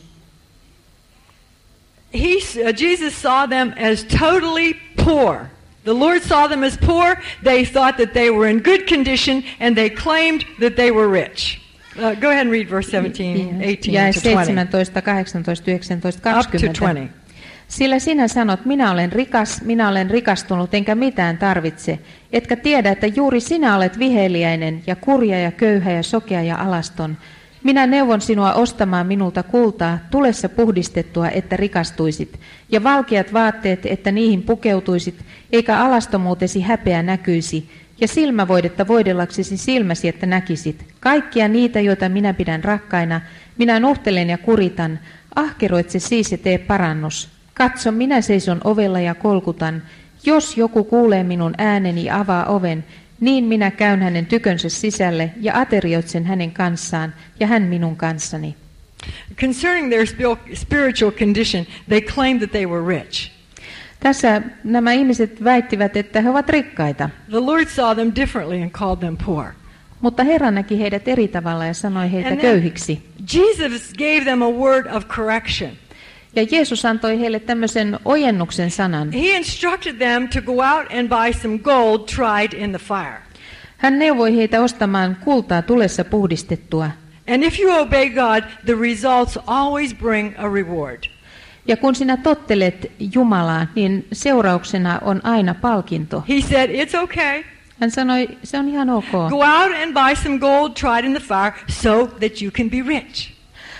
He, uh, Jesus saw them as totally poor. The Lord saw them as poor. They thought that they were in good condition, and they claimed that they were rich. Uh, go ahead and read verse seventeen, eighteen Ja to twenty. seitsemäntoista, kahdeksantoista, yhdeksäntoista, Up to kaksikymmentä. twenty. Sillä sinä sanot, minä olen rikas, minä olen rikastunut, enkä mitään tarvitse. Etkä tiedä, että juuri sinä olet viheliäinen ja kurja ja köyhä ja sokea ja alaston. Minä neuvon sinua ostamaan minulta kultaa, tulessa puhdistettua, että rikastuisit, ja valkeat vaatteet, että niihin pukeutuisit, eikä alastomuutesi häpeä näkyisi, ja silmävoidetta voidellaksesi silmäsi, että näkisit. Kaikkia niitä, joita minä pidän rakkaina, minä nuhtelen ja kuritan. Ahkeroitse siis ja tee parannus. Katso, minä seison ovella ja kolkutan. Jos joku kuulee minun ääneni ja avaa oven, niin minä käyn hänen tykönsä sisälle ja aterioitsen hänen kanssaan ja hän minun kanssani. Concerning their spiritual condition, they claimed that they were rich. Tässä nämä ihmiset väittivät, että he ovat rikkaita, The Lord saw them differently and called them poor. mutta Herra näki heidät eri tavalla ja sanoi heitä And then köyhiksi. Jesus gave them a word of correction. Ja Jeesus antoi heille tämmöisen ojennuksen sanan. He instructed them to go out and buy some gold tried in the fire. Hän neuvoi heitä ostamaan kultaa tulessa puhdistettua. And if you obey God, the results always bring a reward. Ja kun sinä tottelet Jumalaa, niin seurauksena on aina palkinto. He said, it's okay. Hän sanoi, se on ihan ok. Go out and buy some gold tried in the fire so that you can be rich.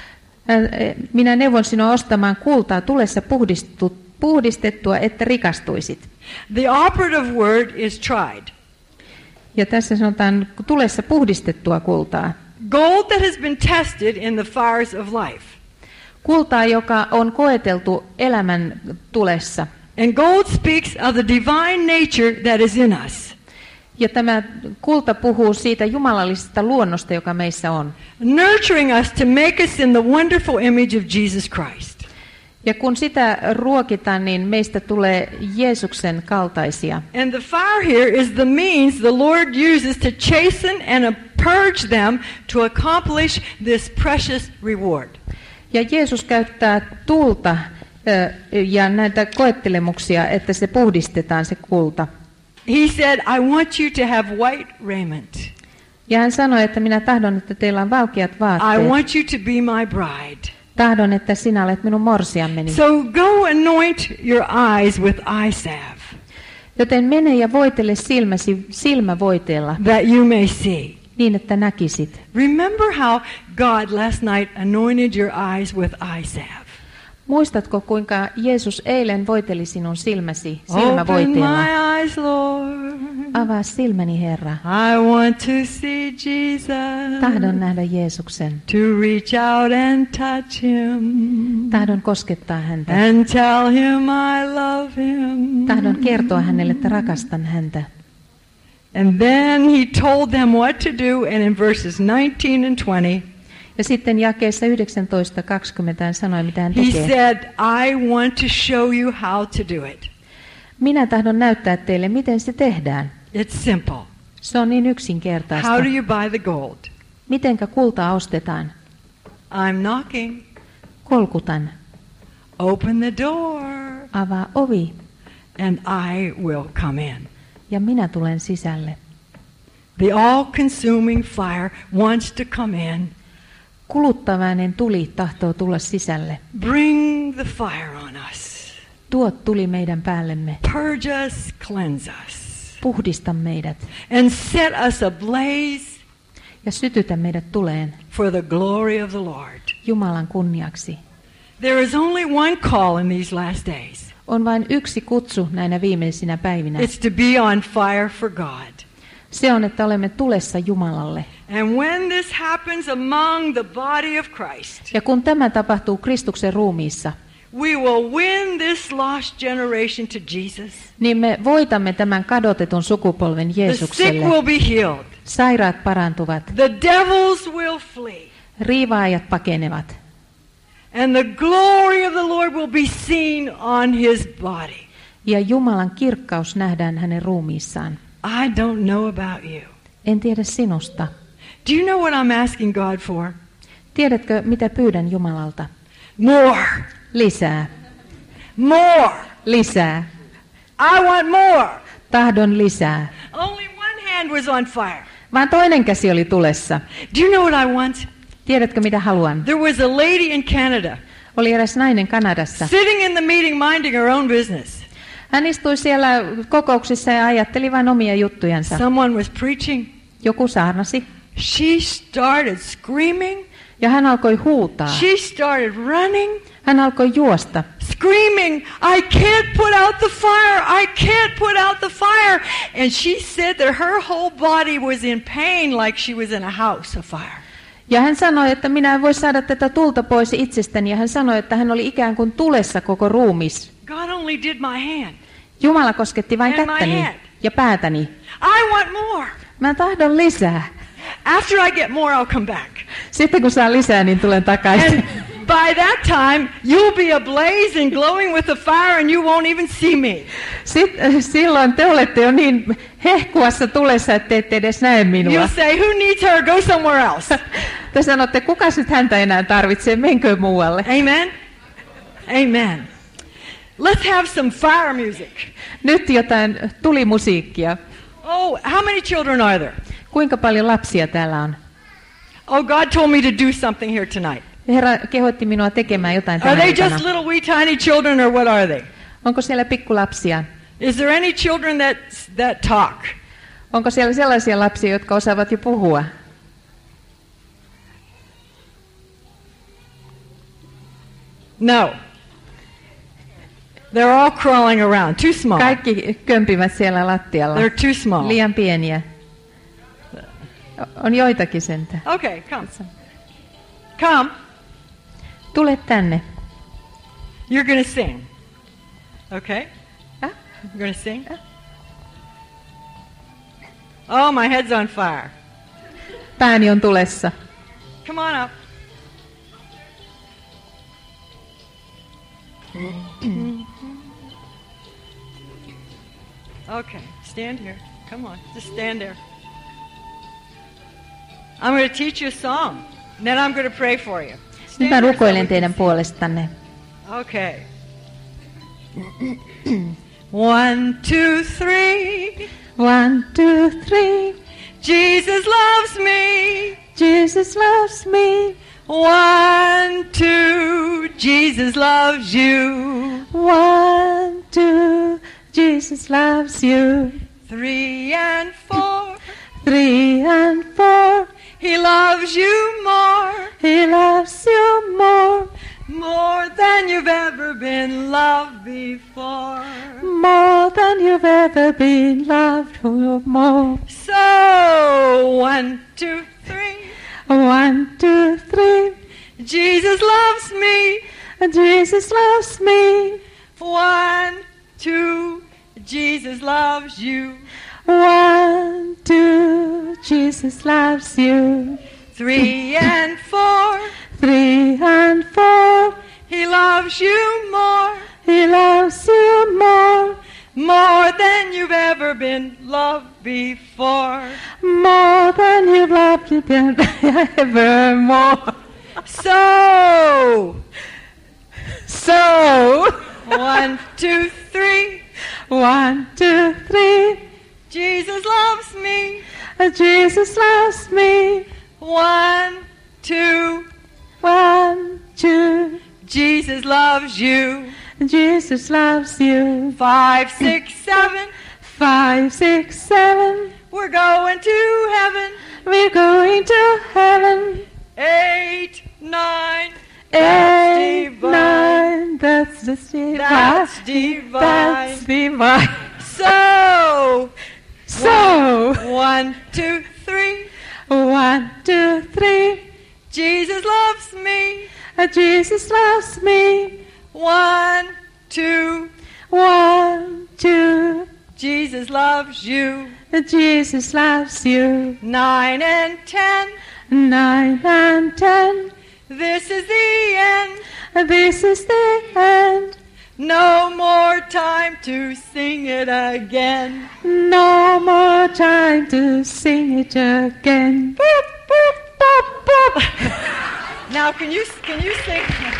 Minä neuvon sinua ostamaan kultaa tulessa puhdistettua, että rikastuisit. The operative word is tried. Ja tässä sanotaan tulessa puhdistettua kultaa. Gold that has been tested in the fires of life. Kultaa, joka on koeteltu elämän tulessa. And gold speaks of the divine nature that is in us. Ja tämä kulta puhuu siitä jumalallisesta luonnosta, joka meissä on. Nurturing us to make us in the wonderful image of Jesus Christ. Ja kun sitä ruokitaan, niin meistä tulee Jeesuksen kaltaisia. And the fire here is the means the Lord uses to chasten and purge them to accomplish this precious reward. Ja Jeesus käyttää tulta ja näitä koettelemuksia, että se puhdistetaan se kulta. He said, I want you to have white raiment. Ja hän sanoi, että minä tahdon, että teillä on valkeat vaatteet. I want you to be my bride. Tahdon, että sinä olet minun morsiammeni. So go anoint your eyes with eye salve. Joten mene ja voitele silmäsi silmävoiteella, that you may see. niin että näkisit. Remember how God last night anointed your eyes with eye salve. Muistatko, kuinka Jeesus eilen voiteli sinun silmäsi Open silmävoiteella? my eyes, Lord. Avaa silmäni, Herra. I want to see Jesus. Tahdon nähdä Jeesuksen. To reach out and touch him. Tahdon koskettaa häntä. And tell him I love him. Tahdon kertoa hänelle, että rakastan häntä. And then he told them what to do, and in verses nineteen and twenty, ja sitten jakeessa yhdeksäntoista kaksikymmentä hän sanoi, mitä hän he tekee. said, I want to show you how to do it. Minä tahdon näyttää teille, miten se tehdään. It's simple. Se on niin yksinkertaista. How do you buy the gold? Mitenkä kultaa ostetaan? I'm knocking. Kolkutan. Open the door. Avaa ovi. And I will come in. Ja minä tulen sisälle. The all-consuming fire wants to come in. Kuluttavainen tuli tahtoo tulla sisälle. Bring the fire on us. Tuo tuli meidän päällemme. Purge us, cleanse us. Puhdista meidät. And set us ablaze. Ja sytytä meidät tuleen. For the glory of the Lord. Jumalan kunniaksi. There is only one call in these last days. On vain yksi kutsu näinä viimeisinä päivinä. It's to be on fire for God. Se on, että olemme tulessa Jumalalle. And when this happens among the body of Christ, ja kun tämä tapahtuu Kristuksen ruumiissa, we will win this lost generation to Jesus. Niin me voitamme tämän kadotetun sukupolven Jeesukselle. The sick will be healed. Sairaat parantuvat. The devils will flee. Riivaajat pakenevat. And the glory of the Lord will be seen on his body. Ja Jumalan kirkkaus nähdään hänen ruumiissaan. I don't know about you. En tiedä sinusta. Do you know what I'm asking God for? Tiedätkö, mitä pyydän Jumalalta? More. Lisää. More. Lisää. I want more. Tahdon lisää. Only one hand was on fire. Vaan toinen käsi oli tulessa. Do you know what I want? Tiedätkö, mitä haluan? There was a lady in Canada. Oli eräs nainen Kanadassa. Sitting in the meeting minding her own business. Hän istui siellä kokouksissa ja ajatteli vain omia juttujansa. Someone was preaching. Joku saarnasi. She started screaming. Ja hän alkoi huutaa. She started running. Hän alkoi juosta. Screaming, I can't put out the fire, I can't put out the fire. And she said that her whole body was in pain like she was in a house of fire. Ja hän sanoi, että minä en voi saada tätä tulta pois itsestäni. Ja hän sanoi, että hän oli ikään kuin tulessa koko ruumis. God only did my hand. Jumala kosketti vain And my kättäni head. ja päätäni. I want more. Mä tahdon lisää. After I get more, I'll come back. Sitten kun saan lisää, niin tulen takaisin. And by that time, you'll be ablaze and glowing with the fire and you won't even see me. Sitten, silloin te olette jo niin hehkuassa tulessa, että ette edes näe minua. You'll say, who needs her? Go somewhere else. Te sanotte, kuka nyt häntä enää tarvitsee, menkö muualle. Amen? Amen. Let's have some fire music. Nyt jotain tulimusiikkia. Oh, how many children are there? Kuinka paljon lapsia täällä on? Oh, God told me to do something here tonight. Herra kehotti minua tekemään jotain Are tänä they iltana. just little wee tiny children or what are they? Onko siellä pikkulapsia? Is there any children that that talk? Onko siellä sellaisia lapsia, jotka osaavat jo puhua? No. They're all crawling around. Too small. Kaikki kömpivät siellä lattialla. They're too small. Liian pieniä. On joitakin sentä. Okay, come. Come. Tule tänne. You're going to sing. Okay? Huh? You're going to sing? Oh, my head's on fire. Pääni on tulessa. Come on up. Okay, stand here. Come on, just stand there. I'm going to teach you a song, and then I'm going to pray for you. Nyt Stand mä here so rukoilen we teidän can- puolestanne. Okay. One, two, three. One, two, three. Jesus loves me. Jesus loves me. One, two. Jesus loves you. One, two. Jesus loves you. Three and four. Three and four. He loves you more. He loves you more. more than you've ever been loved before. More than you've ever been loved, oh, more. So, one, two, three. One, two, three. Jesus loves me. Jesus loves me. One, two. Jesus loves you. One, two. Jesus loves you. Three and four. Three and four. He loves you more. He loves you more. More than you've ever been loved before. More than you've loved been ever more. So, so, one, two, three. One, two, three. Jesus loves me. Jesus loves me. One, two. One, two. Jesus loves you. Jesus loves you. Five, six, seven. Five, six, seven. We're going to heaven. We're going to heaven. Eight, nine. Eight, nine. That's the divine. That's divine. That's divine. So, so, one, two, three. One, two, three. Jesus loves me. Jesus loves me. One, two. One, two. Jesus loves you. Jesus loves you. Nine and ten. Nine and ten. This is the end. This is the end. No more time to sing it again. No more time to sing it again. Boop, boop, boop, boop. Now, can you can you sing?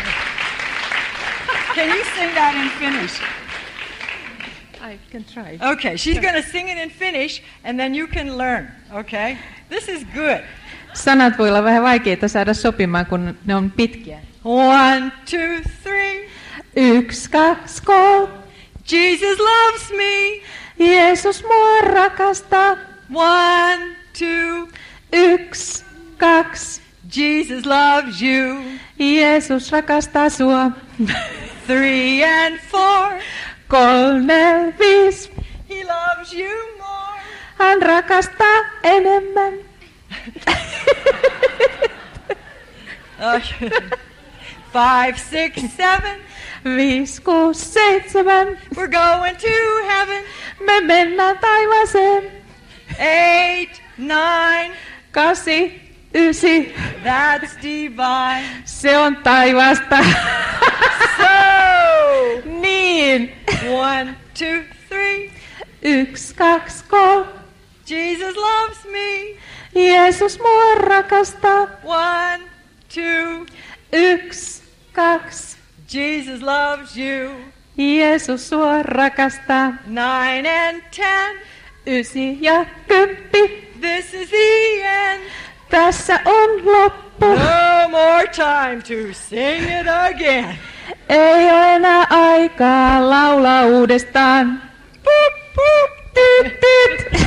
Can you sing that in Finnish? I can try. Okay, she's going to sing it in Finnish, and then you can learn. Okay, this is good. Sanat voi olla vähän vaikeita saada sopimaan, kun ne on pitkiä. One, two, three. Yksi, kaksi, kolme. Jesus loves me. Jeesus mua rakastaa. One, two. Yksi, kaksi. Jesus loves you. Jeesus rakastaa sua. Three and four. Kolme, viisi. He loves you more. Hän rakastaa enemmän. Okay. Five, six, seven. Viisi, kuusi, seitsemän. We're going to heaven. Me mennään taivaaseen. Eight, nine. Kasi, ysi. That's divine. Se on taivaasta. So, niin. one, two, three. Yksi, kaksi, kolme. Jesus loves me. Jeesus mua rakastaa. One, two. Yksi, kaksi. Jesus loves you. Jeesus sua rakastaa. Nine and ten. Ysi ja kymppi. This is the end. Tässä on loppu. No more time to sing it again. Ei ole enää aikaa laulaa uudestaan. Pup, pup, tyt, tyt.